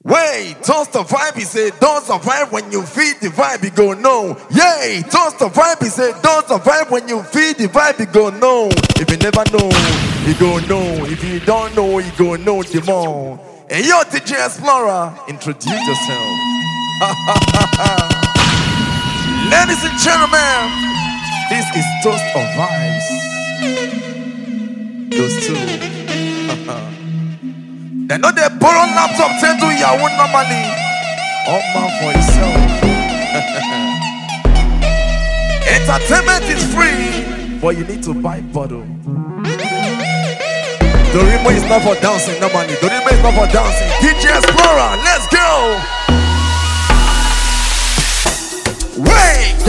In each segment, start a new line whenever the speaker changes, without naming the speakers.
Wait, don't survive, he said, don't survive when you feed the vibe, you go no. Yay, don't survive, he said, don't survive when you feed the vibe, you go no. If you never know, you go no. If you don't know, you go know the more. Hey, yo, DJ Explorer, introduce yourself. Ladies and gentlemen, this is Toast of Vibes. Those two. They know they borrow laptop, tend to your own normally. All man for yourself. Entertainment is free, but you need to buy bottle. Dorimo is not for dancing, normally. Dorimo is not for dancing. DJ Explorer, let's go. Wait,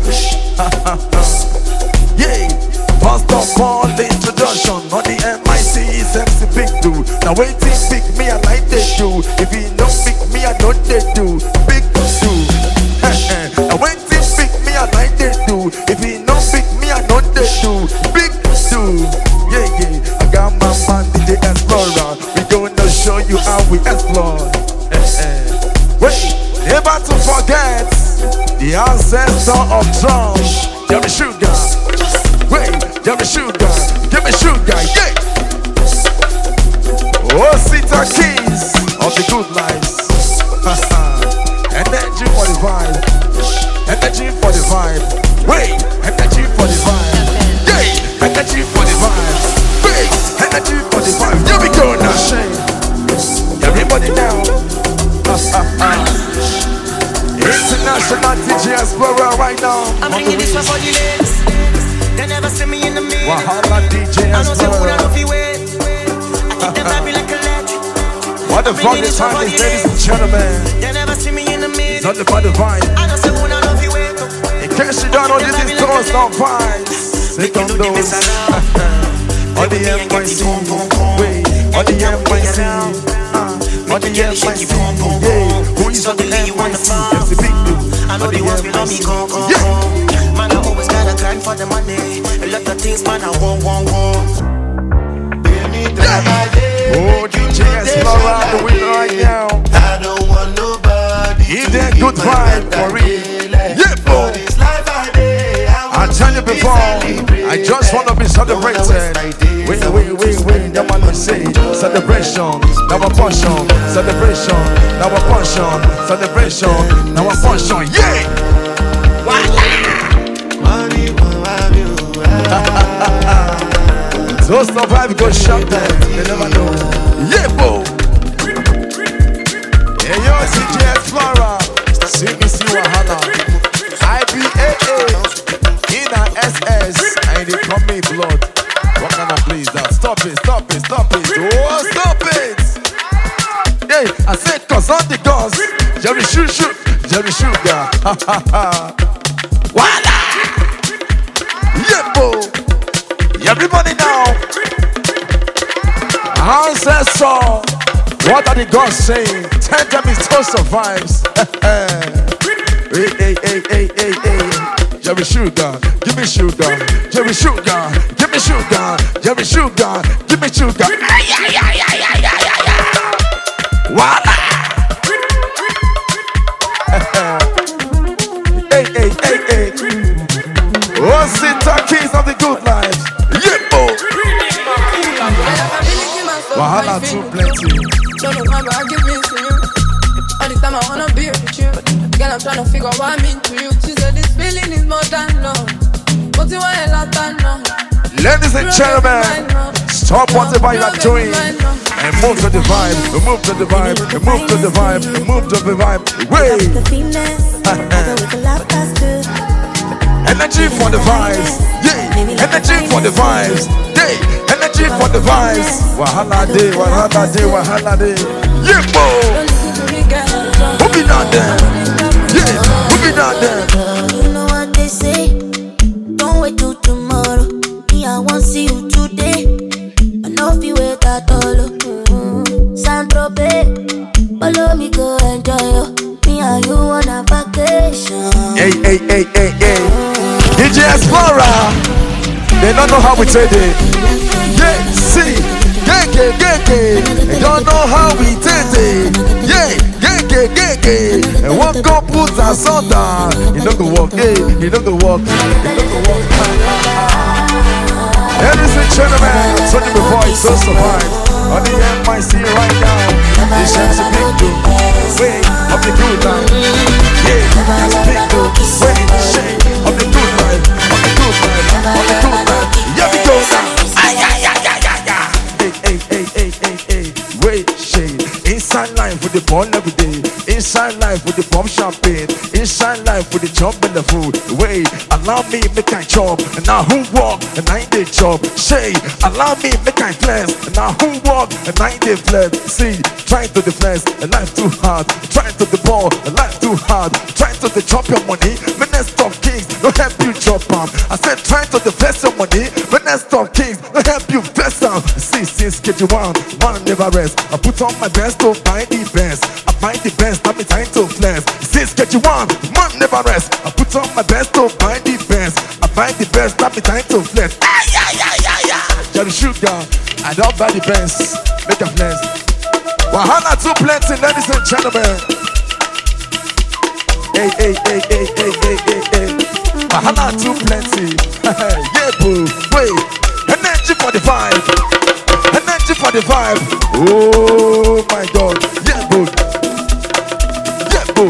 yeah. First of all, the introduction on the MIC is MC Big Dude. Now waiting, pick me, I like they do. If you don't pick me, I know they do. Big Dude. Now waiting, pick me, I like they do. If you don't pick me, I know they do. Big Dude. Yeah, yeah. I got my man, DJ Explorer. We gonna show you how we explore. Wait, never to forget the ancestor of drums. Give me sugar. Wait, give me sugar, yeah. Oh, Sita Keys of the good lives. Energy for the vibe. Energy for the vibe. Wait, energy for the vibe. Yeah, energy for the vibe. Wait, energy for the vibe. Here we go now, Shane. Everybody now. International DJ Explorer right now.
I'm bringing this one for the ladies. They never see me in the middle.
Wahala DJ Explorer.
I keep them happy like a legend.
What the fuck is time is, ladies and gentlemen?
They never see me in the middle.
It's all about the vibe. In case you don't know, this is Toast of Vibes. Sit on those. On the MIC. Wait, on the MIC. On the MIC. Yeah, who is on the MIC? MC Big Dude.
I know the ones below me, go. Man, I always gotta grind for the money. A lot of things, man, I won't.
Oh, DJ Explorer, the winner right now.
I don't want nobody.
Give them good vibe for real. Yeah, bro. I tell you before, I just want to be celebrated. Wait, that man will say celebration, now a portion. Celebration, now a portion. Celebration, now a portion. Yeah. So survive, go shop them. They never know. Yeah, bo. Hey, yo, DJ Explorer. CBC Wahala. IBAA. Ina SS. And they call me blood. What kind of please that? Stop it. Oh, stop it. Hey, I said, cause on the guns. Jerry Sugar. Voila. Yeah, bo. Everybody now. Ancestor. What are the gods saying? Tell them it's Toast of Vibes. Hey. Jerry Sugar, give me sugar. Jerry Sugar, give me sugar. Jerry Sugar, give me sugar. Voila. Hey. Oh, Sita Keys of the good life. Yeah, boy. Wahala too plenty.
Don't know how I give me to you. All the time I wanna be with you. Girl, I'm trying to figure what I mean to you. She said this feeling is more than love. But you want a lot of love.
Ladies and gentlemen, stop whatever you are doing and move to the vibe. Move to the vibe. Wait. Energy for the vibes. Yeah. Energy for the vibes. Yeah. Energy for the vibes. Wahala day. Yeah, boy. Who be down there? Yeah. Who be down there?
You know what they say? Don't wait till tomorrow. Me, I won't see you today. I know if you wait at all. Saint-Tropez. Follow me, go enjoy you. Me and you on a vacation.
Hey. DJ Explorer. They don't know how we take it. Yeah, see. They don't know how we take it. Yeah. na soda. You no go walk, hey, you no go walk, you no go walk. Ladies and gentlemen, I told you before, it's so survive. On the MIC right now, this is a big dude. Wait, of the good life. Yeah, that's a big dude. Wait, shake of the good life, of the good life, of the good life. Yeah, we go now. Ay, ay, ay, ay, ay, ay. Hey, hey, hey, hey, hey, hey. Wait, shake. Inside life with the ball every day. Inside life with the bomb champagne. Inside life with the chop and the food. Wait, allow me make I chop. And now who walk and I ain't chop. Say, allow me make I flex. And now who walk and I ain't flex. See, trying to the flex and life too hard. Trying to the ball and life too hard. Trying to the chop your money. When next stop kings, no help you chop them. I said trying to the flex your money. When next stop kings, no help you flex them. See, since KG1, man never rest. I put on my best to find the best. I find the best, now me time to flex. Since KG1, man never rest. I put on my best to find the best. I find the best, now me time to flex. Ay, ay, ay, ay, ay. Jerry Sugar, I don't buy the best. Make a flex. Wahala too plenty, ladies and gentlemen. Hey, hey, hey, hey, hey, hey, hey, hey. Wahala too plenty. Yeah, boo. Wait, energy for the vibe. Energy for the vibe. Oh my God. Yeah, boo. Yeah, boo.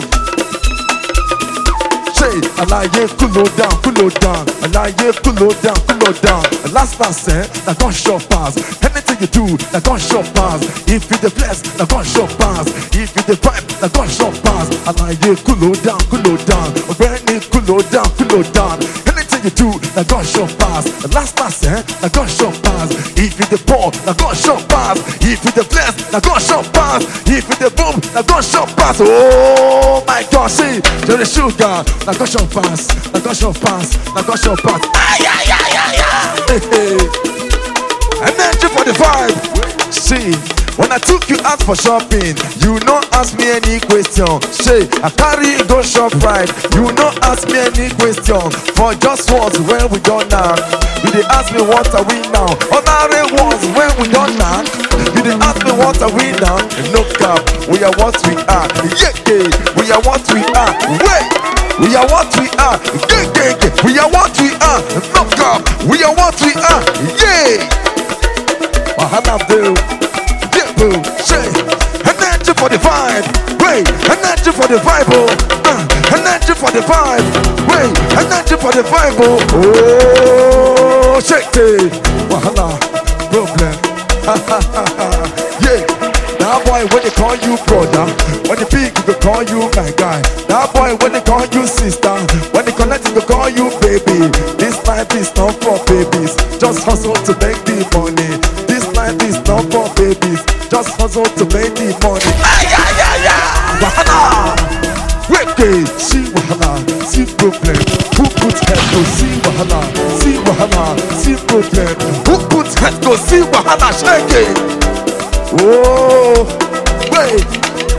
Say, alaye cool down, cool down. Alaye cool down, cool down. Last say, na gon shop pass. Anything you do, na gon shop pass. If you the bless, na gon shop pass. If you the vibe, na gon shop pass. Alaye cool down, cool down. Brandy cool down, cool down. Anything you do, na gon shop pass. Last say, na gon shop pass. If you the poor, na gon shop pass. If you the bless, na gon shop pass. If you the boom, na gon shop pass. Oh my God, see, Jerry Sugar, na gon shop pass, na gon shop pass, na gon shop pass. Ay, ay, ay, ay, ay. Hey, hey. Energy for the vibe. See, when I took you out for shopping, you no ask me any question. Say, I carry go shop right. You no ask me any question. For just once when we done now, you dey ask me what are we now. Other ones when we done now, you dey ask me what are we now. No cap, we are what we are. Yeah, yeah, we are what we are. Wait. We are what we are, yeah, yeah, yeah. We are what we are, no cap. We are what we are, yeah. Wahala do, yeah, boo, say. Energy for the vibe, wait. Energy for the vibe, oh. Energy for the vibe, wait. Energy for the vibe, oh. Shake it, wahala, problem, yeah. That boy when they call you brother, when they big they call you my guy. That boy when they call you sister, when they connect they call you baby. This life is not for babies, just hustle to make the money. This life is not for babies, just hustle to make the money. Ay, ay, ay, ay. Wahala, wicked, see wahala, see problem. Who puts head to see wahala, see wahala, see problem. Who puts head to see wahala, shake it. Oh, wait.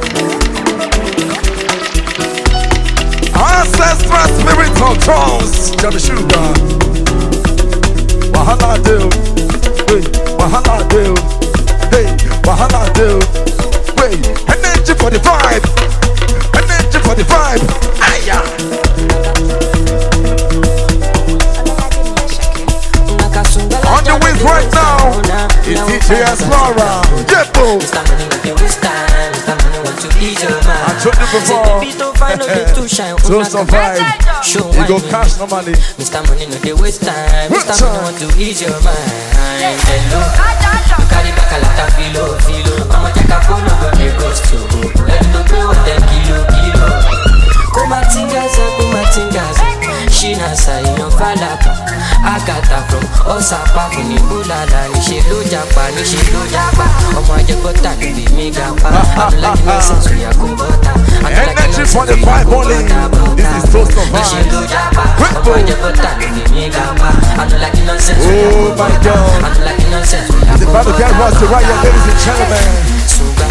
Ancestral spiritual thrones. Jerry Sugar. Wahala do. Wait, wahala do. Hey, wahala do. Wait, energy for the vibe. Energy for the vibe. Aya. On the wings right now, it's DJ Explorer. Yeah, boom. I told you before. So survive. You go cash normally.
Mr. Money no dey waste time. Mr. Money want to ease your mind. Hello. You carry back a lot of filo. I'ma take a phone over the ghost to go. Let me know what them kilo. Kumatingaza. Shina sa iyan falapa. Agata from Osapa fún ní Búlàlà. Níṣe ló japa. Ọmọ ajẹ́bọ́tà ló bí mi gapa. Adúláyé ní sẹ́sù yà kó bọ́tà.
Energy for the vibe only. This is Toast of
Níṣe ló japa. Ọmọ ajẹ́bọ́tà ló bí mi gapa. Adúláyé ní sẹ́sù yà kó bọ́tà. Adúláyé ní sẹ́sù yà kó bọ́tà.
The battle get rusty right here, ladies and gentlemen.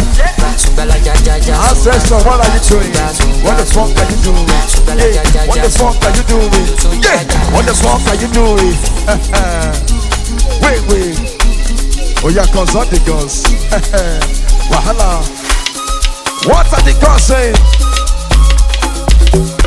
Ancestor, what are you doing? What the fuck are you doing? Yeah, what the fuck are you doing? Yeah, what the fuck are you doing? Wait. Oh yeah, consult the girls. Wahala. What are the girls saying?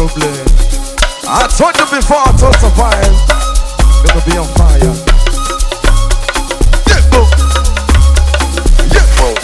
problem. I told you before, I told survive. Gonna be on fire. Yeah, boom. Yeah, boom.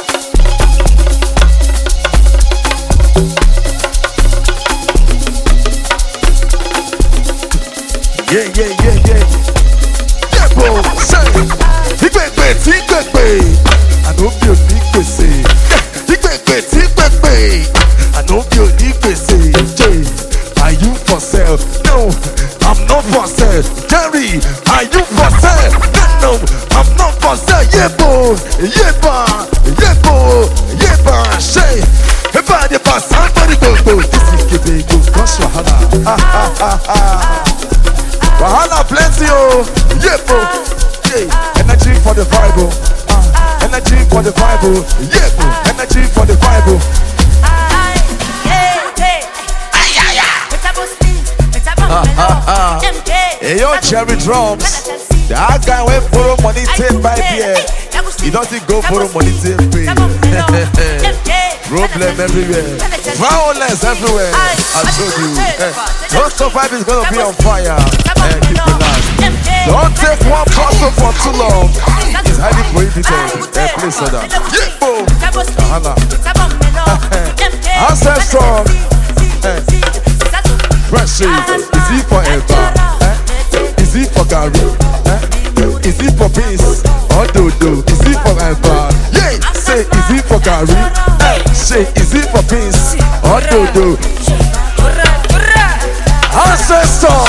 Yeah, yeah, yeah, yeah. Yeah, boom. Say, Tigbe. I know you need to say. Tigbe. I know you need to say. Are you for sale? No, I'm not for sale. Jerry, are you for sale? No, I'm not for sale. Yeah, boy, say, everybody pass, somebody go. This is Kebe, go, cause Wahala. Wahala plenty, oh, yeah, boy. Yeah, energy for the Bible. Energy for the Bible. Yeah, boy, energy for the Bible. Hey, yo, Cherry Drums. That guy went borrow money take by here. He doesn't go borrow money take pay. Problem everywhere. Violence everywhere. I told you. Don't survive is gonna be on fire. Keep the last. Don't take one person for too long. It's highly prohibited. Please so that. Yeah, boom. Ancestral. Pressure. Is it forever? Is it for Gary? Is it for peace? Or dodo? Is it forever? Yeah, say, is it for Gary? Say, is it for peace? Or dodo? Ancestor!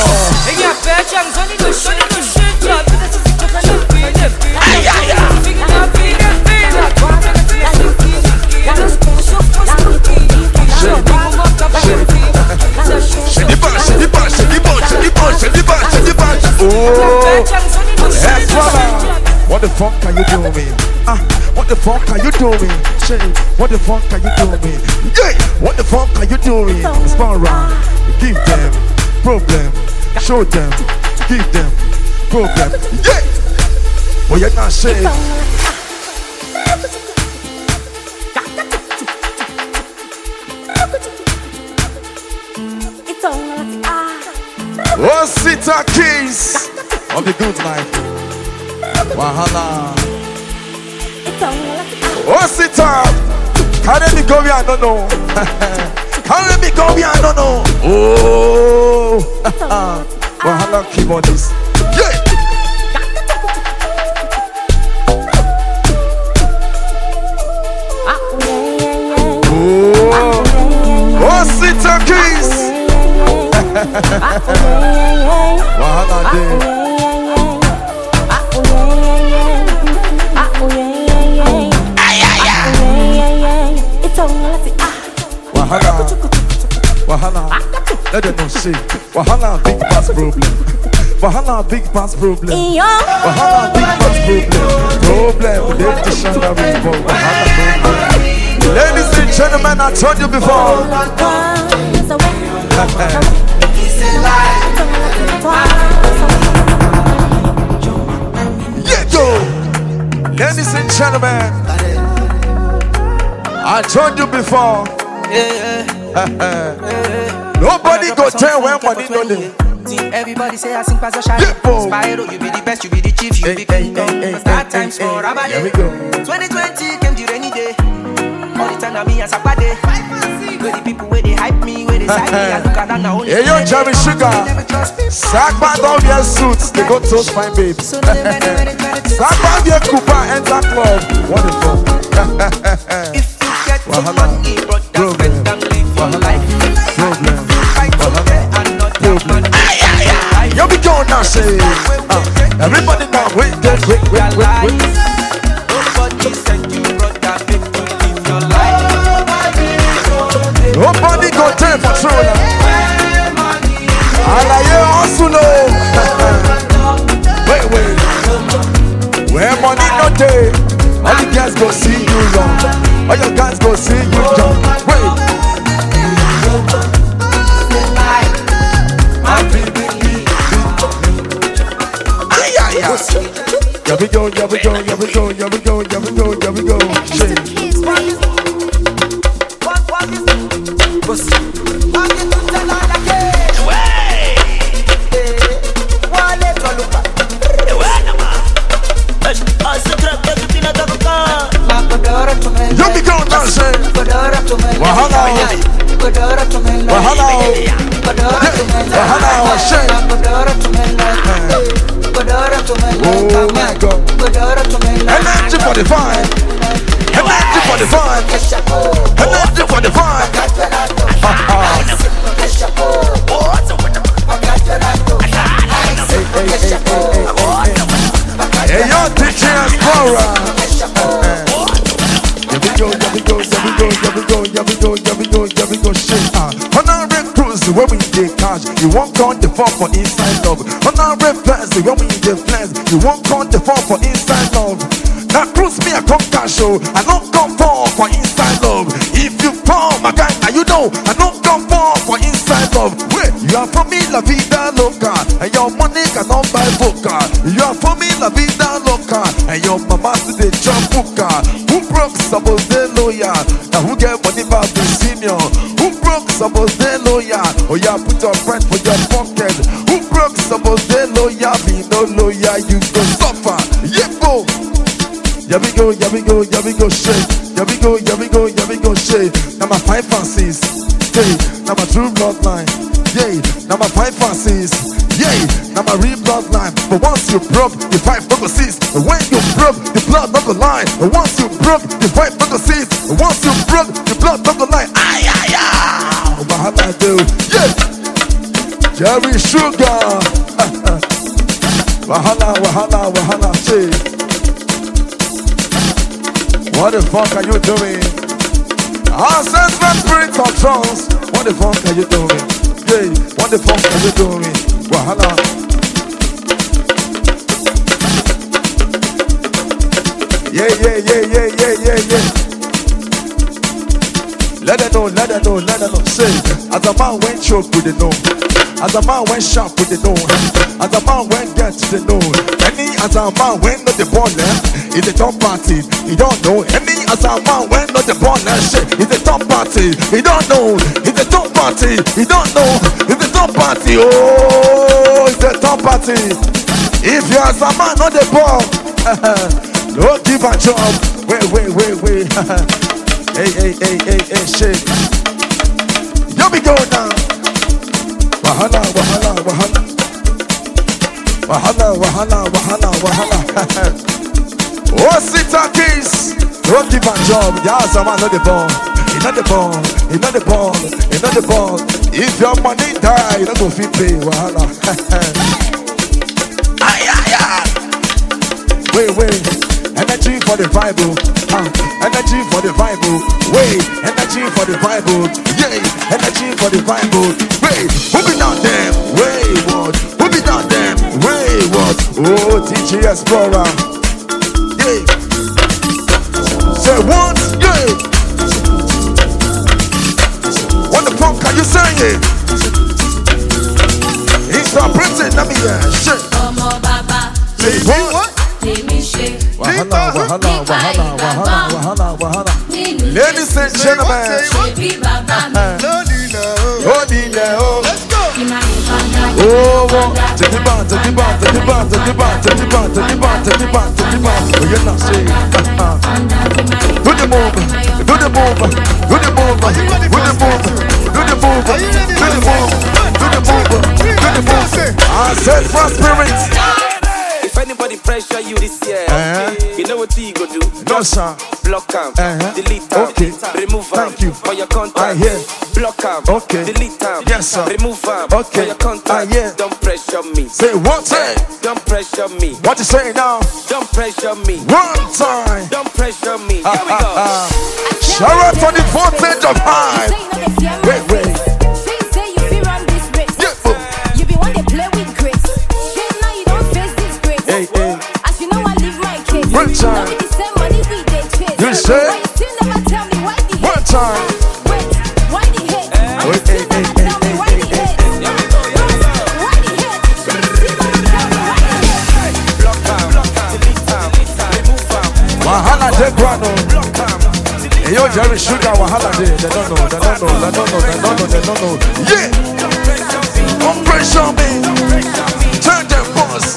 What the fuck are you doing? What the fuck are you doing? Say, what the fuck are you doing? Yeah, what the fuck are you doing? Spin around, give them problem, show them, give them problem. Yeah, well you're not safe. Oh, Sita Keys of the good life. Wahala. Oh, Sita. How let me go here? I don't know. How let me go here? I don't know. Oh, Wahala keyboardist. Yeah. Oh, Sita Keys. Wahala day. Wahala, let them know say Wahala big pass problem. Wahala big pass problem. Wahala big pass problem. They just shut up with Wahala problem. Ladies and gentlemen, I told you before. Yeah, yo. Ladies and gentlemen, I told you before. Nobody go tell when money no dey.
Everybody say I sing pass a shot. Spyro, you be the best, you be the chief, you be kingdom. Start times for Rabale. 2020 came the rainy day. All the time na me as a party. Where the people where they hype me, where they side me, I look at that now.
Hey yo, Jerry Sugar. Sack down your suits, they go toast fine babes. Sack down your Cooper, enter club. Wonderful.
If you get some money, brother, spend and live your life. Fight okay and not that man.
Yo, be going now, say. Everybody now, wait.
Nobody sent you, brother, make you live your life.
Nobody go tell for true. Alaye hustle. Wait. Where money no day, all the guys go see you young. All your guys go see you young. Wait. Here we go. Oh my God. Energy for the vibe. Energy for the vibe. Energy for the vibe. Hey, your DJ Explorer. Here we go, shit. Honorary cruise, when we get cash, you won't count the fall for inside love. Honorary plans, when we get plans, you won't count the fall for inside love. Now cruise me, I come cash show, I don't come for inside love. If you fall, my guy, now you know, I don't come for inside love. Wait, you are for me, la vida loca, and your money cannot buy vodka. You are for me, la vida loca, and your mama to the jump hookah. Who broke, suppose they lawyer, now who get money back the senior? Who broke, suppose they lawyer, oh yeah, put your friend for your pocket. Who broke, suppose they lawyer, be no lawyer, you go suffer. Yeah, go. Here we go, shake. Here we go, shake. Now my five fancies, yeah. Now my true bloodline, yeah. Now my five fancies, yeah. Now my real bloodline. But once you broke, the five don't go cease. And when you broke, the blood don't go line. And once you broke, the five don't go cease. And once you broke, the blood don't go line. Ay, ay, ay. Wahala do, yeah. Jerry Sugar. Wahala, shake. What the fuck are you doing? Ancestral spirit of trance. What the fuck are you doing? Yeah, what the fuck are you doing? Wahala. Yeah. Let her know. Say, as a man went choke with the know. As a man went sharp with the know. As a man went get to the know. Any as a man went not the ball left. It's a top party, he don't know. Any as a man went not the ball left. Shit, it's a top party, he don't know. It's a top party, he don't know. It's a top party, oh, it's a top party. If you as a man not the ball, don't give a job. Wait. Hey, shit. Here we go now. Wahala. Oh, Sita Keys. Don't give a job. Yes, I'm not the ball. It's not the ball. If your money die, you don't go fit pay. Wahala. Wait. Energy for the Bible. Energy for the Bible. Wait. Energy for the Bible. Yeah. Energy for the Bible. Wait. Who be down them? Wayward. Who be down them? Wayward. Oh, DJ Explorer. Yeah. Say what? Yeah. What the fuck are you saying? Interpreting. Let me hear. Shit. Say what? Wahala. Ladies and gentlemen, let's go. Oh, take the bar. Oh, you're not saying. Do the move. I said for spirits.
If anybody pressure you this year, you know what you go do?
No, sir.
Block them, delete them, remove them.
Thank you
for your contact.
I hear.
Block them, delete them.
Yes, sir.
Remove them for your contact.
I hear.
Don't pressure me.
Say one time.
Don't pressure me.
What you say now?
Don't pressure me.
One time.
Don't pressure me. Here we go.
Shout out for the voltage of high. Wait. One time. You say? One time. Wahala de Grano. Hey, yo, Jerry Sugar, Wahala de. They don't know. Yeah. Don't pressure me. Turn them boss.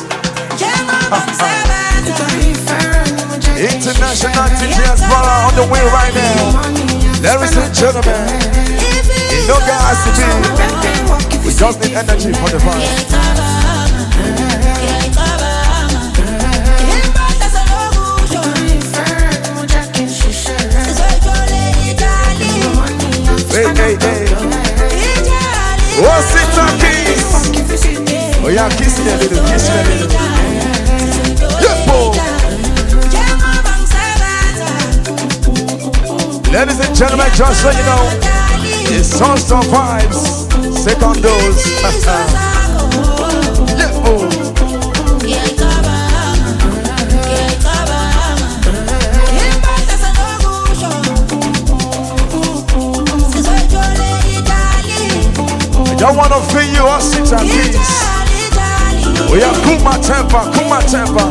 International DJ Explorer on the way right now. Ladies and gentlemen, you know guys to be. We just need energy for the vibe. Hey, hey, hey. What's it talking? Oh yeah, kiss me a little, kiss me a little. Yeah, boy. Ladies and gentlemen, just so you know, it's Songs of Vibes, second dose. Yeah, boy. I wanna feel you all six and peace. Oh yeah, cool my temper, cool my temper.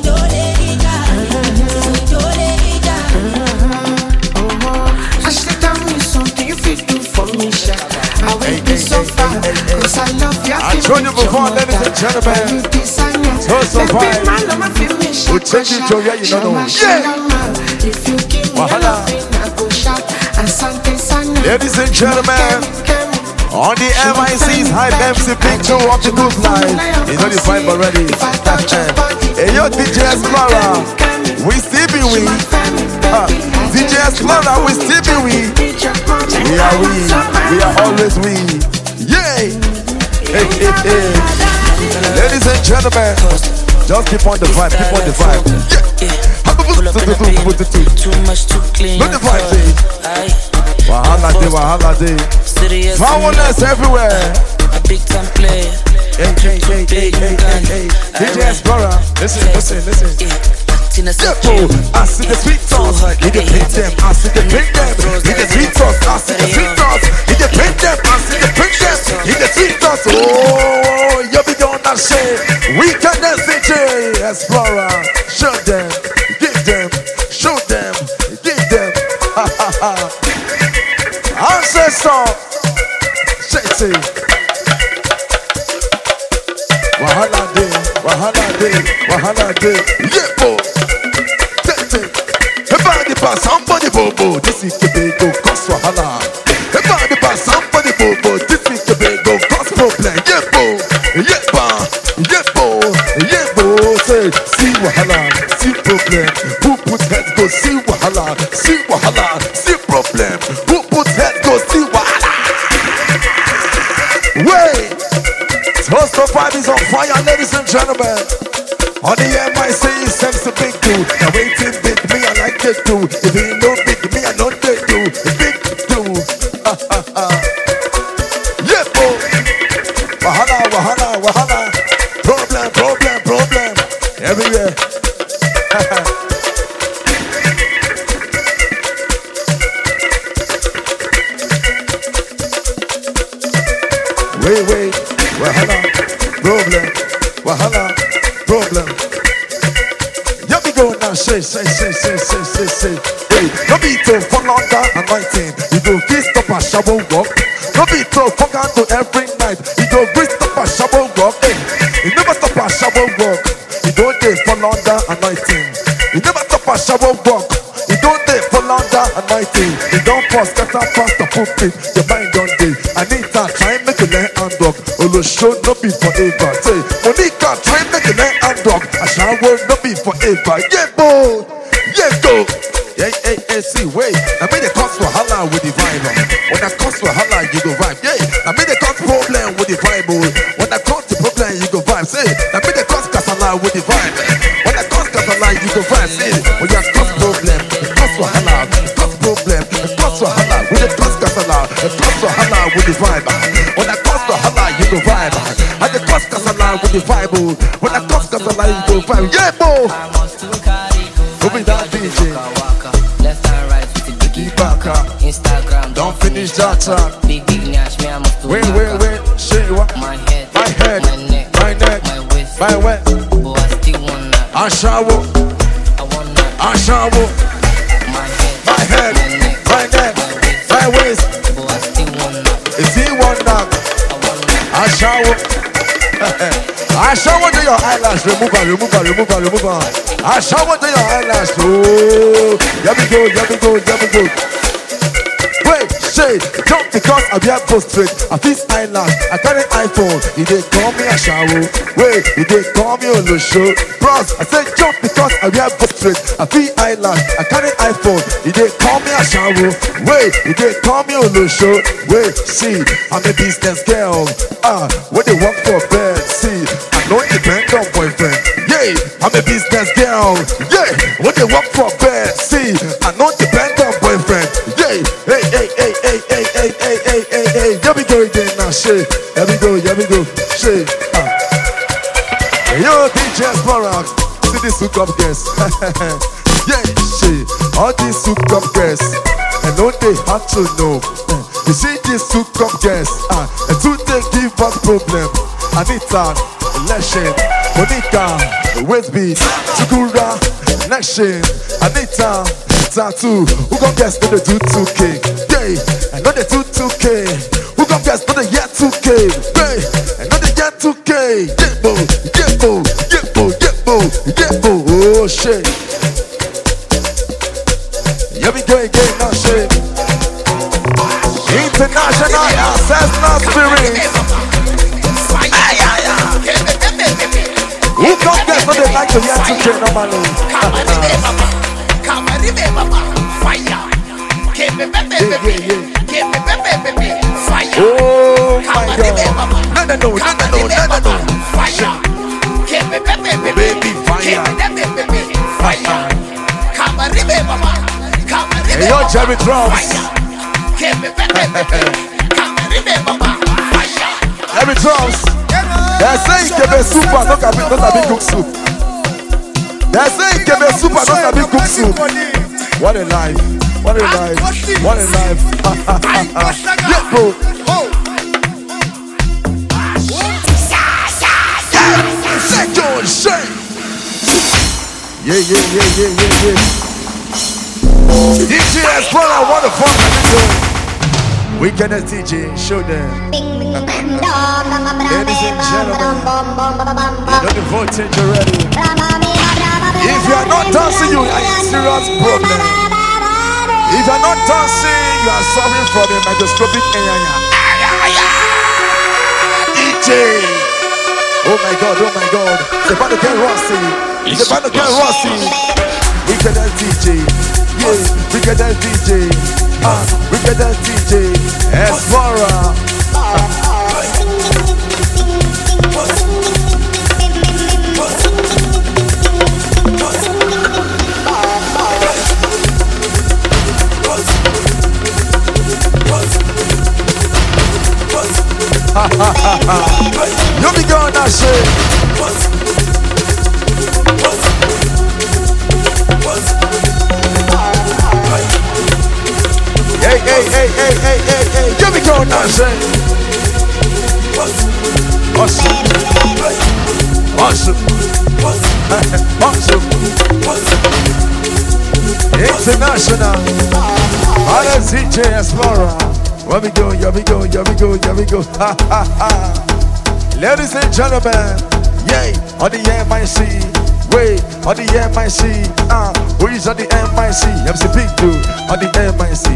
Actually, tell me something you feel do for me, Sha. I will be so far, cause I love you.
I told you before, ladies and gentlemen, Songs of Vibes will take you to where you don't know. Yeah!
If you give me loving, I go shout.
Ladies and gentlemen, on the MIC's Hype MC picture of the group live. You know the vibe already. Hey yo, DJ Explorer, we still be we. DJ Explorer, we still be we. We are always we. Yay! Hey, hey, hey. Ladies and gentlemen, just keep on the vibe, keep on the vibe. Yeah.
Too much to clean.
Look the vibe, babe. Wahala day, wahala day. Foulness everywhere.
A big time player.
Hey, hey, hey, hey, hey, hey, hey. DJ Explorer, listen. I see the sweet sauce, he can paint them. I see the paint them, he the sweet sauce. I see the sweet sauce, he can paint them. I see the paint them, he the sweet sauce. Oh, you be on that shit. Weekend DJ Explorer, show them, give them, show them, give them. Ha ha ha. Ancestor, sexy. Wahala day, wahala day, wahala day. Yeah, boy. Everybody pass somebody bobo. This is the big go cause wahala. Everybody pass somebody bobo. This is the big go cause problem. Yeah, boy. Yeah, boy. Yeah, boy. Yeah, boy. Say, see wahala, see problem. Who put head go see wahala, see wahala, see problem. Who put head go see wahala. Wait. Host of Vibe is on fire, ladies and gentlemen. On the MIC, sense the big dude. Now waiting big me, I like it too. If he no big me, I know they do. Big dude. Yeah, boy. Wahala, wahala, wahala. Problem, problem, problem. Everywhere. Wait. Wahala, problem, wahala, problem. Here we go now, say. Hey, no be to fall under anointing. You go fist up a shovel walk. No be to fuck out to every night. You go fist up a shovel walk. Hey, you never stop a shovel walk. You don't dey fall under anointing. You never stop a shovel walk. You don't dey fall under anointing. You don't fall scatter past the pulpit. Your mind don't dey. I need that try make you learn hand dog. Olo show no be forever. Say Monica try make you learn hand dog. I shall will no be forever. Yeah, boy. Yeah, go. Hey, see, wait. I made a cause wahala with the vibe. When I cause wahala, you go vibe. Yeah, I made a cause problem with the vibe. When I cause the problem, you go vibe. Say, I made a cause kasala with the vibe. When I cause kasala, you go vibe. Say, when you cause problem, cause wahala, cause problem, cause wahala with the cause kasala, cause wahala with the vibe. When I cause wahala, you go vibe. And the cause kasala with the vibe. When I cause kasala, you go vibe. Yeah, boy. Who be that DJ?
Left and right with the biggie
Baka.
Instagram,
Don't finish that talk.
Big Nash, me I must do
Wait. Shit, what?
my head,
My head,
my neck,
my neck,
my waist.
my wet.
But I still want that.
I shower,
I want that.
I shower.
My head,
My head, my neck, my waist.
But I still want that.
If he want that,
I want that.
I shower. I shower to your eyelash. Remove her. I shower to your eyelash. Oh, here we go. Say, jump because I wear post straight. I feel eyelash, I carry iPhone. You dey call me a shower. Wait, you dey call me on the show. Bros, I say jump because I wear post straight. I feel eyelash, I carry iPhone. You dey call me a shower. Wait, you dey call me on the show. Wait, see, I'm a business girl. When they work for bed, see, I don't depend on boyfriend. Yeah, I'm a business girl. Yeah, when they work for bed, see, I don't depend on boyfriend. Yeah, hey, hey, hey, hey, hey, hey, hey, hey, hey, hey. Here we go again now, shit. Here we go, shit. Hey, yo, DJ Explorer, see this hookup guest. Yeah, shit. All these hookup guests, and know they have to know. You see this hookup guests, and two they give us problem. Anita, Leshin, Monica, Westbeat, Sukura, Leshin, Anita, Tattoo. Who gon' guess when they do 2K? Yeah, and know they do 2K. Who gon' guess when they get 2K? Yeah, and know they get 2K. Yeah, oh shit. Here we go again now, shit. International ancestral spirit. Who don't get what they like to hear to train normally? Oh my God. No. Fire. Baby fire. Hey, yo, Jerry Drums. Jerry Drums. They're saying give me super, not a big cook soup. They're saying give me super, not a big cook soup. What a life. Yeah, bro. Say John, say. Yeah. DJ Explorer, what the fuck are you doing? Weekend at DJ, show them. Ladies and gentlemen, you know the voltage already. If you are not dancing, you are in serious problem. If you are not dancing, you are suffering from a microscopic area. DJ. Oh my God. It's about to get Rossi. Weekend at DJ. Yeah, Weekend at DJ. Weekend at DJ. Explorer. You be going that shit. Hey. You be going that shit. Awesome. International. DJ Explorer. Here we go. Ladies and gentlemen, yay, on the MIC, wait, on the MIC, who is on the MIC? MC Big Dude, on the MIC.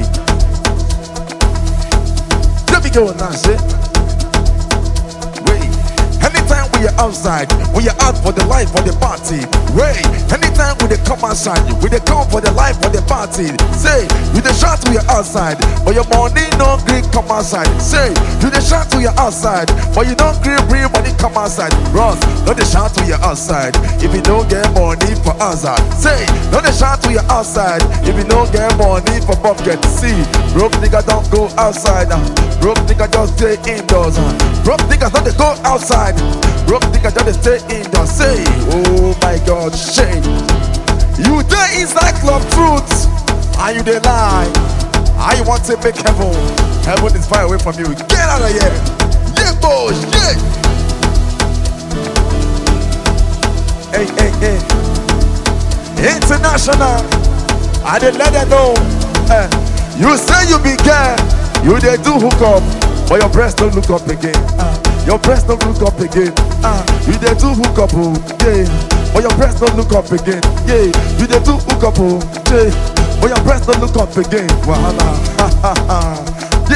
Here we go now, shit. Wait, anytime we are outside, we are out for the life of the party. Wait, anytime we come outside, we come for the life of the party. Say, you the shot we are outside, but your money no green come outside. Say, you the shot we are outside, but you don't green money come outside. Ross, no the shot we are outside, if you don't get money for outside. Say, no the shot we are outside, if you don't get money for bucket. See, broke nigga don't go outside, broke nigga just stay indoors. Broke niggas don't they go outside, broke nigga just stay indoors. Say, oh my God, shame. You there inside Club Truth, and you they lie. I want to make heaven. Heaven is far away from you. Get out of here. Yeah, boys, yeah. Hey. International. I didn't let them know. You say you be gay. You they do hook up, but your breast don't look up again. Your breast don't look up again. You they do hook up, yeah. But your breast don't look up again. Yeah, you they do hook up, yeah. But your breast don't look up again. Wahala.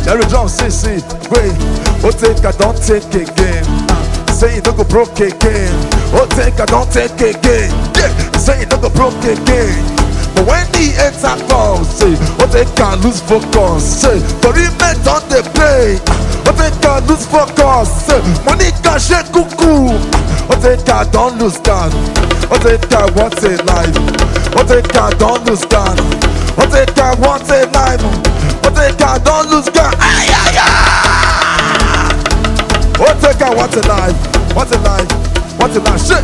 Jerry John, see, wait. Oh, take I don't take again. Say you don't go broke again. Oh, take I don't take again. Yeah, say you don't go broke again. But when the enter comes, say, oh, they can lose focus. Say, for him on the play. Oh, they can lose focus. Say, money can shake cuckoo. Oh, they can don't lose gun. Oh, they can want a life. Oh, they can don't lose gun. Oh, they can want a life. Oh, they can don't lose gun. Ay, ay, ay. Oh, they can want a life. Want a life. Want a life. Shit.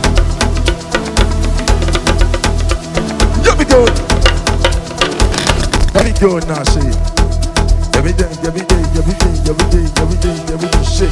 Here we go. Here we go now, shit. Every day, shit.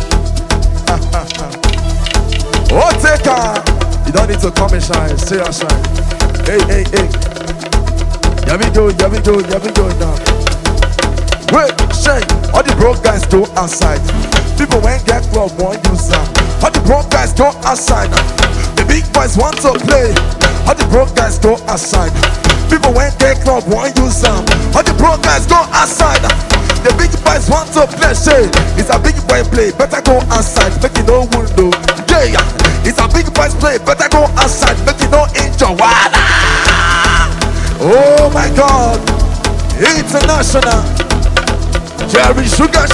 Oh, take her. You don't need to come and shine. Stay outside. Hey. Here we go now. Wait, shake. All the broke guys go outside. People when get club won't use them. All the broke guys go outside. The big boys want to play. All the broke guys go outside. People when get club won't use them. All the broke guys go outside. The big boys want to play. Say, it's a big boy play. Better go outside. Make it no window. Yeah, it's a big boys play. Better go outside. Make it no injure. Oh my God. International. Jerry Sugar.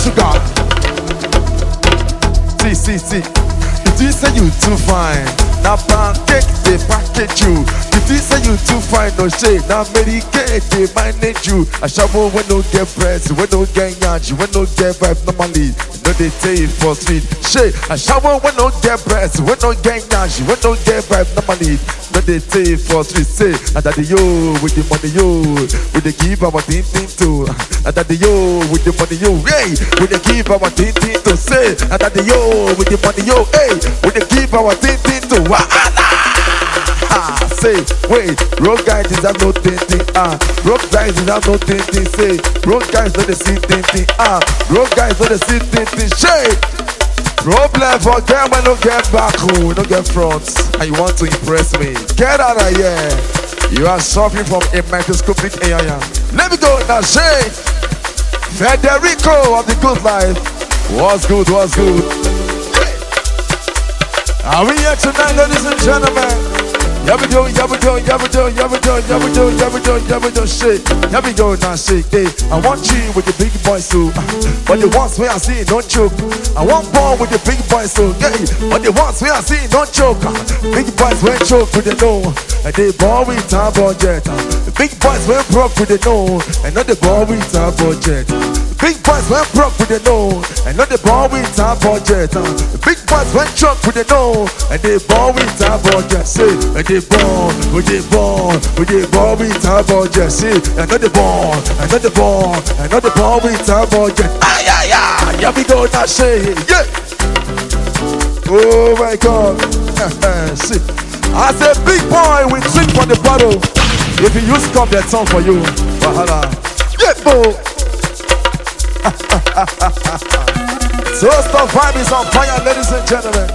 See. If you say you too fine, now pancake they package you. If you say you too fine, no shade, now medicate they manage you. I shovel when no get breath, when no get yanji, when no get vibe normally. No they take it for sweet. Shade, I shovel when no get breath, when no get yanji, when no get vibe normally. No they take it for sweet. Say, and that the yo with the money yo, with the give our thing to. And that the yo with the money yo, hey, with the give our thing to. Say, and that the yo with the money yo, hey, with the give our thing to. Say, wait, road guys is that no thinking, road guys is that no thinking, say, road guys don't they see thinking, road guys don't they see thinking, shade. Problem for them when no get back home, no get front, and you want to impress me. Get out of here. You are suffering from a microscopic area. Let me go now, shade. Federico of the good life. What's good? Are we here tonight, ladies and gentlemen? Here we go, shit. Here we go now, shit. Hey, I want you with the big boys too. But the ones where I see don't choke. I want ball with the big boys too. Yeah, but the ones where I see don't choke. Big boys when choke with the no, and they ball with our budget. The big boys when broke with the no, and not the ball with our budget. Big boys went broke with the no, and not the ball with our budget. The big boys went choke with the no, and they ball with our budget. Say, and they ball with the ball with our budget. Say, and not the ball with our budget. Ay, here we go now, say, yeah. Oh my God. See, I said, big boy, we drink from the bottle. If you use cup, that's song for you. Yeah, boy. Toast of vibe is on fire, ladies and gentlemen.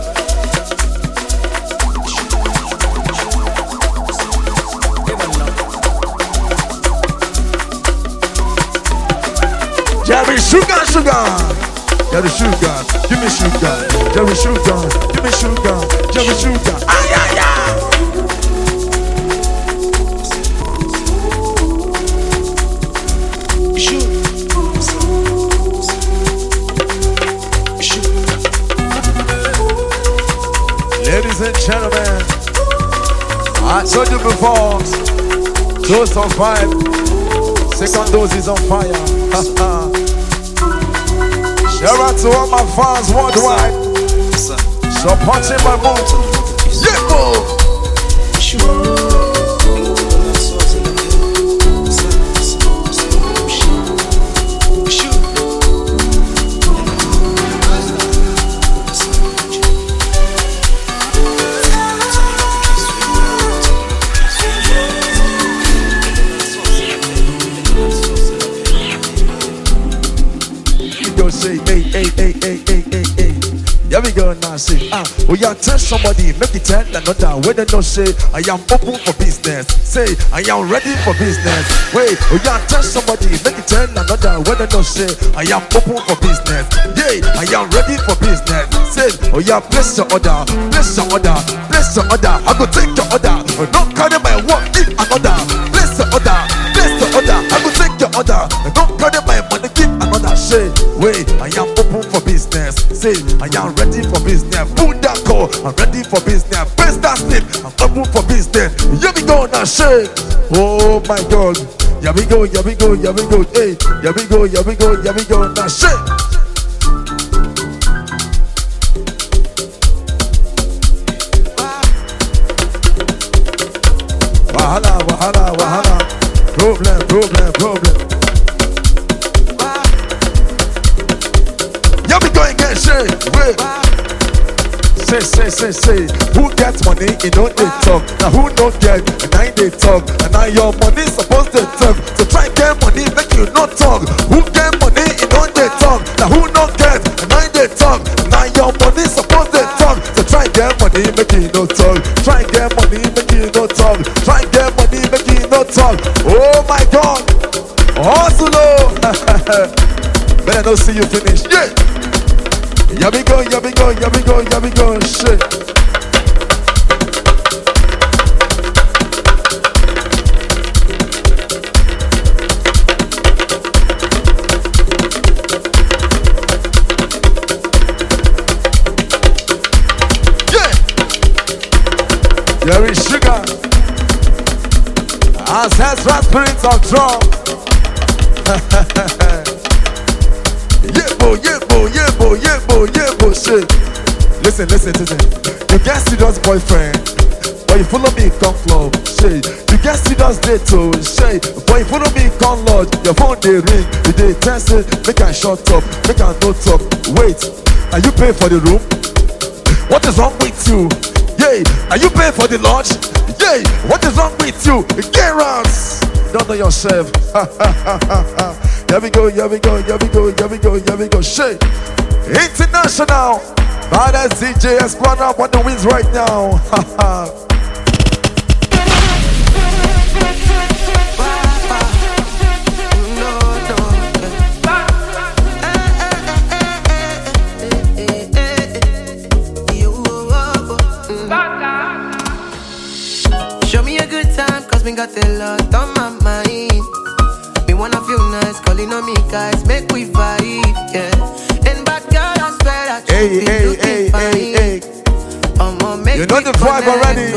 Jerry Sugar. Jerry Sugar, give me sugar. Jerry Sugar, give me sugar. Jerry Sugar. Ay. Ladies and gentlemen, I told you before, dose on fire, second dose is on fire. Shout out to all my fans worldwide, supporting my move. Yeah, say, hey. Here we go now. say, oh yeah, tell somebody, make it tell another. When they don't say, I am open for business. Say, I am ready for business. Wait, oh yeah, tell somebody, make it tell another. When they don't say, I am open for business. Yeah, I am ready for business. Say, oh yeah, place your order, place your order, place your order. I go take your order. Don't carry my work in another. Place your order, place your order. I go take your order. Don't carry my money in another. Say, wait, I am open for business. Say, I am ready for business. Put that call, I'm ready for business. Best that slip, I'm open for business. Here we go now, shake. Oh my God. Here we go, here we go, here we go. Hey, here we go, here we go, here we go now, shake. Wahala, wahala, wahala. Problem, problem, problem. Here we go again, shake. Wait. Say. Who gets money, you know they talk. Now who don't get, and I they talk. And now your money supposed to talk. So try get money, make you not talk. Who get money, you know they talk. Now who don't get, and I they talk. Now your money supposed to talk. So try get money, make you not talk. Try get money, make you not talk. Try get money, make you not talk. Oh my God, hustle. Better not see you finish. Yeah. Here we go, here we go, here we go, here we go, shit. Yeah. There is sugar. Ancestral spirits of drum. Yeah, shit. Listen. You get serious boyfriend, but you follow me, come club, shit. You get serious date too, shit. But you follow me, come lodge. Your phone they ring, you they test it. Make I shut up, make I no talk. Wait, are you paying for the room? What is wrong with you? Yeah, are you paying for the lodge? Yeah, what is wrong with you? Get around. Don't know yourself. Here we go, here we go, here we go, here we go, here we go, shit. International, baddest DJ Esquadra on the wins right now.
Show me a good time, cause we got a lot on my mind. Me wanna feel nice, calling on me guys, make we vibe, yeah. And bad girl, I swear that you be looking fine.
You know the vibe already.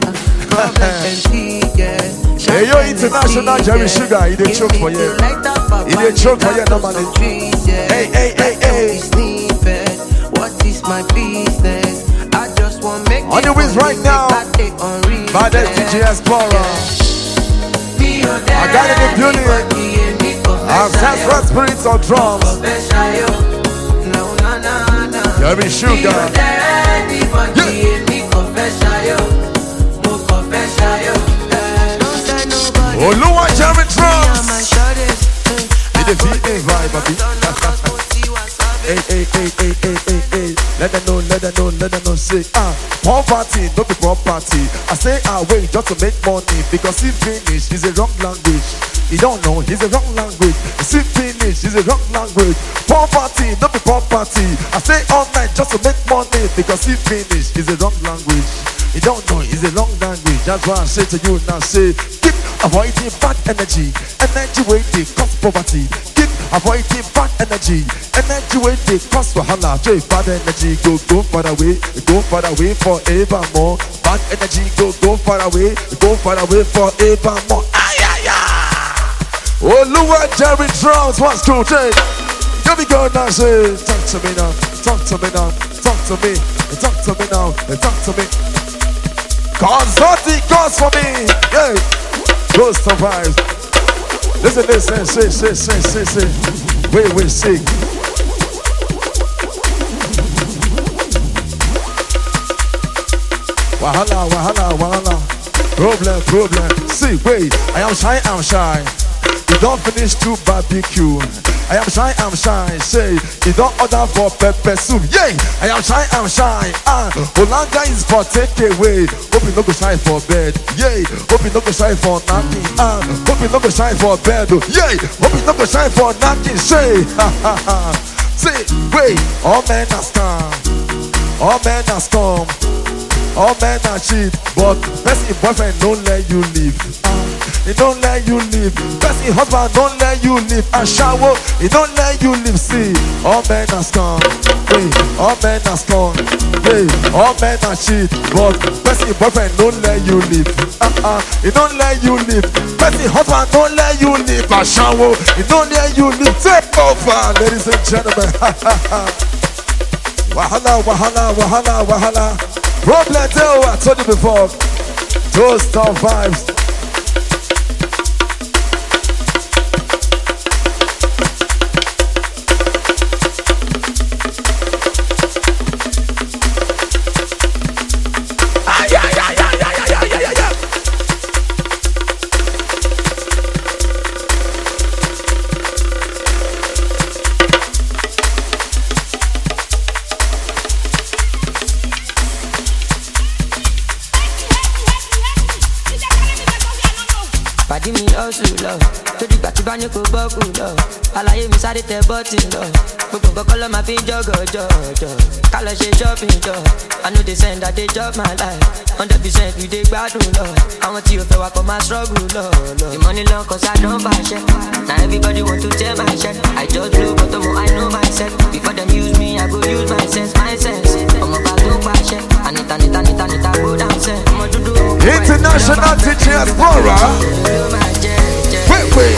Hey yo, international Jerry Sugar, he did choke for you. He did choke for you normally. Hey.
What is my business? I just want make
on the wins right now. Baddest DJ Esquadra. I got it in the building. Ancestral spirits on drums. Jerry Sugar. Oluwa Jerry drums. It is the vibe, Hey. Let them know, say, poverty, not the property. I say, wait, just to make money. Because if finish, is a wrong language. You don't know, it's a wrong language. See finish, is a wrong language. Poverty, not the property. I say all night just to make money. Because if finish, is a wrong language. You don't know, it's a wrong language. That's why I say to you now, say, keep avoiding bad energy. Energy waiting, cause poverty. Keep avoiding bad energy. Energy waiting, cause wahala. Say bad energy, go far away forevermore. Bad energy, go far away forevermore. Oluwa Jerry drums, 1, 2, 3. Here we go now, say, talk to me now, talk to me now, talk to me now, talk to me. Cause nothing goes for me, yeah. Ghost survives. Listen, say. Wait, sing. Wahala. Problem. See, wait, I am shy. You don't finish to barbecue. I am shy, say, you don't order for pepper soup, yay! I am shy, Olanga is for takeaway. Hope you no go shy for bed, yay! Hope you no go shy for nothing, hope you no go shy for bed, yay! Hope you no go shy for nothing, say, say, wait, all men are scum, all men are scum, all men are cheat, but best your boyfriend don't let you live. He don't let you live. Best your husband don't let you live. And shower, he don't let you live. See, all men are scum. Hey, all men are scum. Hey, all men are cheat. But best your boyfriend don't let you live. He don't let you live. Best your husband don't let you live. And shower, he don't let you live. Take over, ladies and gentlemen. Wahala, wahala, wahala, wahala. Problem, I told you before. Those tough vibes.
Ní kò bọ́kù lọ, àlàyé mi sáré tẹ bọ́tì lọ. Gbogbo nǹkan ló máa fi ń jọ́gọ̀jọ̀. Ká lọ ṣe shopping jọ. I know they send that they chop my life. 100% we dey gbádùn lọ. Àwọn tí o fẹ́ wa kọ́ máa struggle lọ. The money long cause I don't fashion. Now everybody want to tell my shit. I just blow but I know myself. Before them use me, I go use my sense. Ọmọ bá tó pàṣẹ. Anita, go down set. Ọmọ dúdú.
International DJ Explorer. Wait.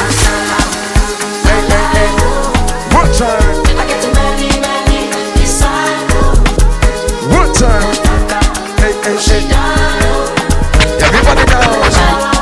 One time.
I get to many disciples.
One time. Hey. Everybody knows.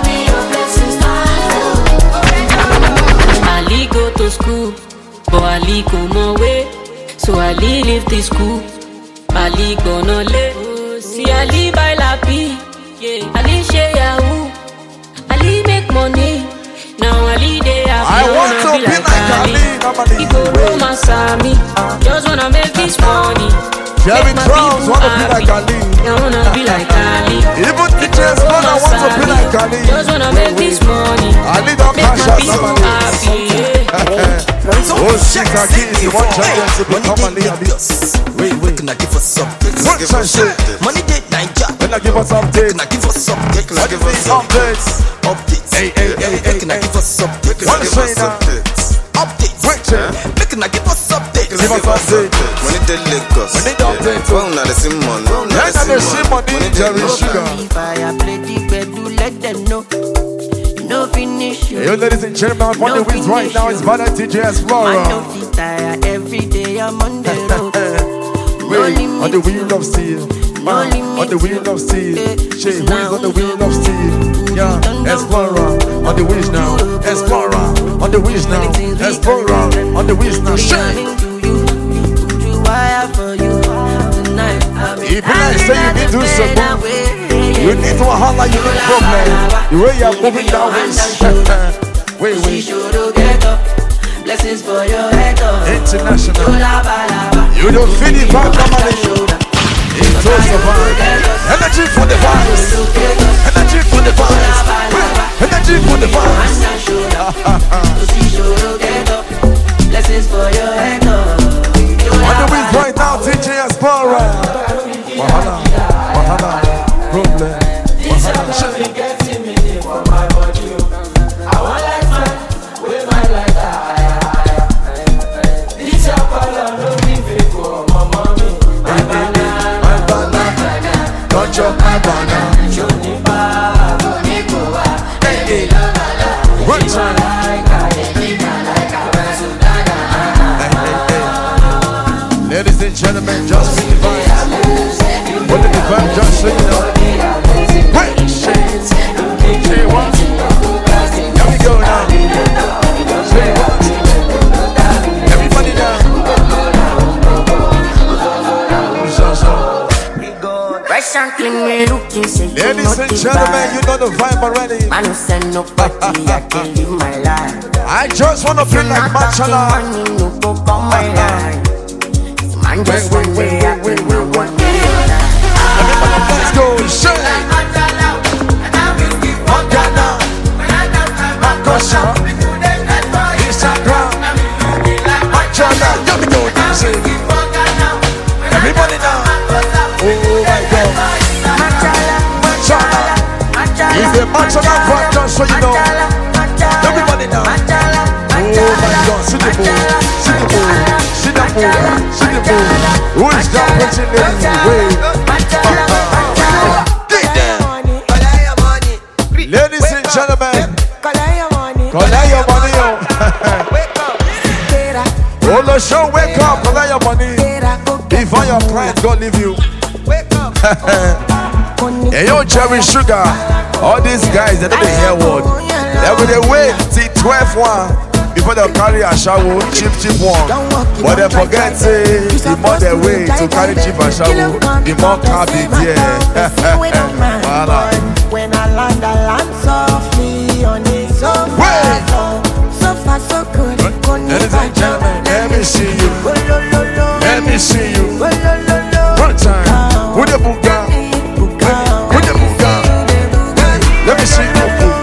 Ali go to school, but Ali go no way. So Ali leave the school. Ali gonna lay. See Ali buy lappy. Yeah. Ali share Yahoo. Ali make money. Now Ali they happy.
I want to be like Ali.
He go romance me. Just wanna make this money.
Jerry Drums wanna be like Ali.
I wanna be like Ali.
Even teachers wanna want to be like Ali.
Just wanna make this money.
Ali don't cash out somebody. Oh, shit, you want champions to become Ali. Wait,
can I give us something?
What time shit?
Money date Niger.
Can I give us updates?
Can I give us something? Can I give us
updates?
Hey. Can I give us something? Can I give us updates? Updates.
Wait,
can I give us updates?
Give us updates.
When it did Lagos.
When it updates.
Well, not the same money.
Jerry Sugar.
If I play the bedroom, let them know. No finish.
Hey, ladies and gentlemen, on the wheels right now is Vada DJ Explorer.
I know fit tired every day. I'm on the road.
Wait, on the wheel of steel. On the wheel of steel. Shay, who is on the wheel of steel? Yeah, Explorer on the wheels now. Explorer on the wheels now. Explorer on the wheels now. Shay. If I say you need to do something, you need to holler, you need problem. The way you're moving down wait.
Blessings for your head up.
International. You don't feel it back normally. It's so survive. Energy for the vibes. Energy for the vibes. Energy for the vibes.
Blessings for your head up.
On the wheels right now, DJ Explorer. Wahala, problem. Ladies and gentlemen, just be the vibes. What the vibe, just so you know. Wait, say what? Here we go now. Say what? Everybody down. Ladies and gentlemen, you know the vibe already.
I don't send nobody, I can live my life.
I just wanna feel like Machala. Let's go, shake. Instagram, Machala, let me go dancing. Everybody now. Oh my God. Machala. It's the Machala vibe, just so you know. Everybody now. Oh my God, see the move, see the move, see the move, see the move. Who is that person in the way? Get down. Ladies and gentlemen, collect your money. Hold the show, wake up, collect your money. Before your clients go leave you. Hey yo, Cherry Sugar. All these guys, they don't hear word. They will wait till 12-1 before they carry a shower, cheap one. But they forget, say, the more they wait to carry cheap and shower, the more car be there.
When I land softly on it, so far, so good.
Ladies and gentlemen, let me see you. Let me see you. One time, with the booga. With the booga. Let me see you.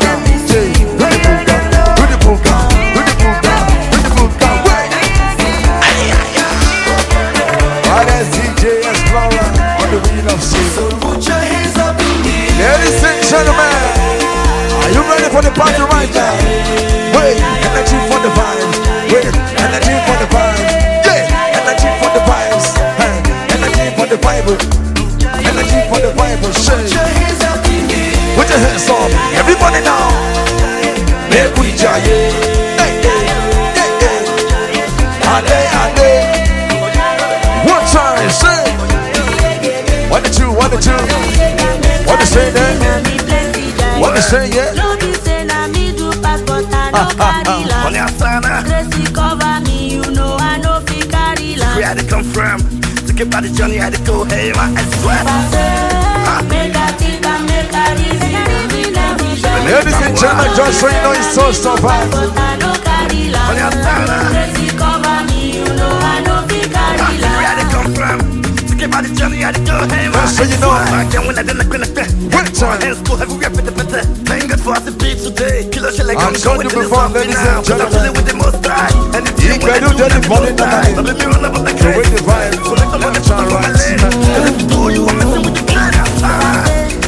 Ladies and gentlemen, are you ready for the party right now? Wait, energy for the vibes. Wait, energy for the vibes. Yeah, energy for the vibes. Energy for the Bible. Energy for the Bible. Say, put your hands up, everybody now. Make we jay. Hey, hey, hey, hey. Ale, ale. One time, say. 1 2 1 2. What you say there? What you say, yeah?
Where I come from? To keep by the journey, I had to go. Hey, I swear.
Ladies and gentlemen, just so you know, it's so bad.
Where I come from? By the journey, I had to go. Hey,
so you know,
I can't win. I didn't like
time.
And school, have we rap it better? Thank God for us to be today. Killer shit like
I'm going to perform, ladies and gentlemen.
I'm chilling with the most high. And it's
you can do that for the night. The way the vibe, let's try right.
You are messing with the blood outside.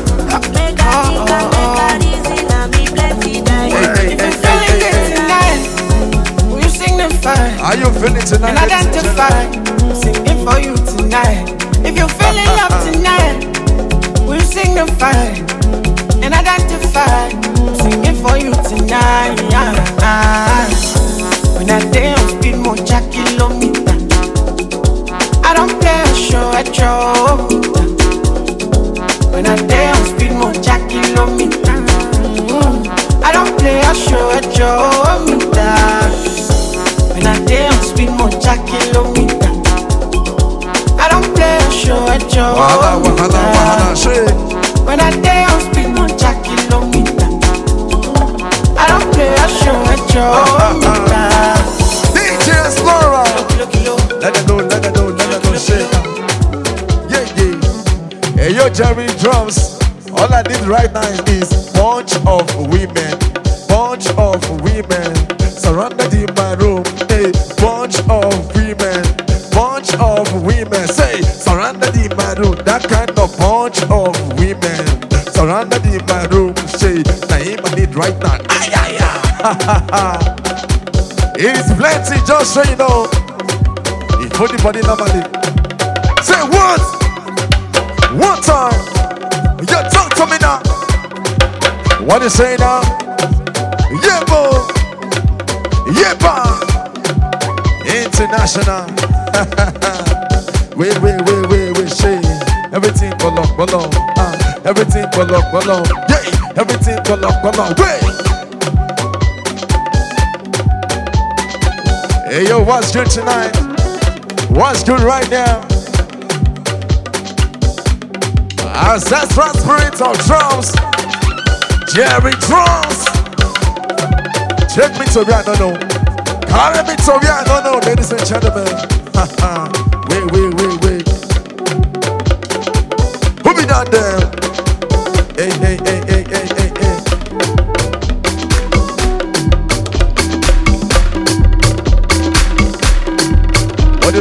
Are you feeling tonight?
And identify, singing for you tonight. If you're feeling love tonight, we'll signify and identify, singing for you tonight. When I dance, speed more kilometer. I don't play a show at your. When I dance, speed more kilometer. I don't play a show at your meter. When I dance, speed more kilometer. I don't play a show at your when I dance, speed more kilometer. I don't play a show at your
DJ Explorer. Let it go, shake. Yeah, yeah. Hey, yo, Jerry Drums. All I need right now is bunch of women. Bunch of women surrounded in my room. Hey, bunch of women. Bunch of women. Say, surrounded in my room. That kind of bunch of women surrounded in my room. Say, Naim I need right now. Ay, ay, ay. It's plenty, just so you know. You put the body normally. Say what? One time. You talk to me now. What you say now? Yeah, boy. Yeah, boy. International. Wait, say everything belong. Everything belong. Yeah, everything belong. Wait. Hey, yo, what's good tonight? What's good right now? Ancestral spirit of drums. Jerry Drums. Take me to where I don't know. Carry me to where I don't know, ladies and gentlemen. Wait. Who be down there? Hey. What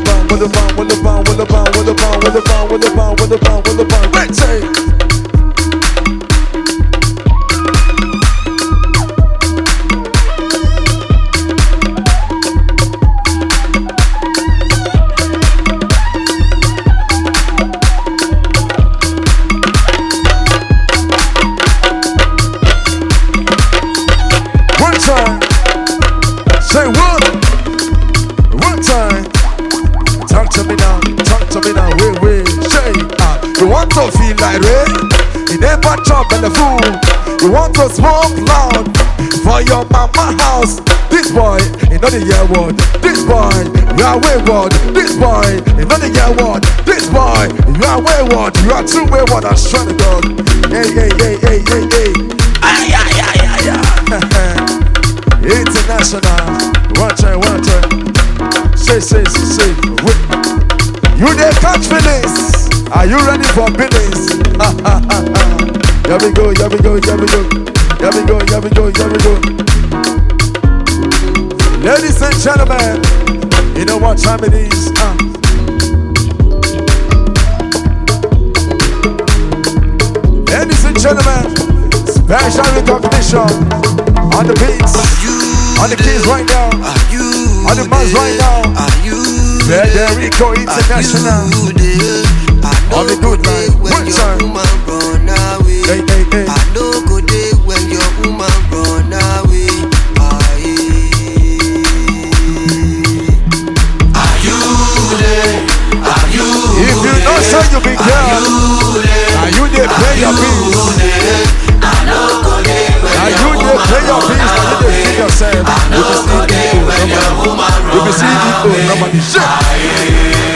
the bang? Let's say. To feel like rain, you never chop in the food. You want to smoke loud for your mama house. This boy, you know the year word. This boy, you are wayward. This boy, you know the year word. This boy, you are wayward. You are too wayward. I swear to God. Hey. Ay. International. One time. Say. You dey catch feelings. Are you ready for business? Here we go. Ladies and gentlemen, you know what time it is? Ladies and gentlemen, special recognition on the beats, on the keys right now, on the buzz right now. Federico International. On the good line, one time. Hey.
I know go day when your woman run away. Are you there? Are you
if you know so you be girl, are you there pay your bills? Are you there pay your bills? Are you there feed yourself? You be CEO, nobody shit.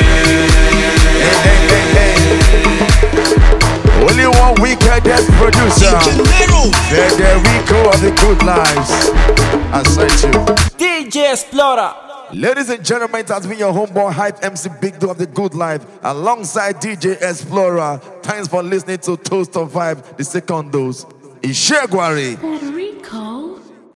Only one wickedest producer. Federico of the Good Lives. I said you.
DJ Explorer.
Ladies and gentlemen, it has been your homeboy Hype MC Big Do of the Good Life alongside DJ Explorer. Thanks for listening to Toast of Vibe, the second dose. Ishegwari.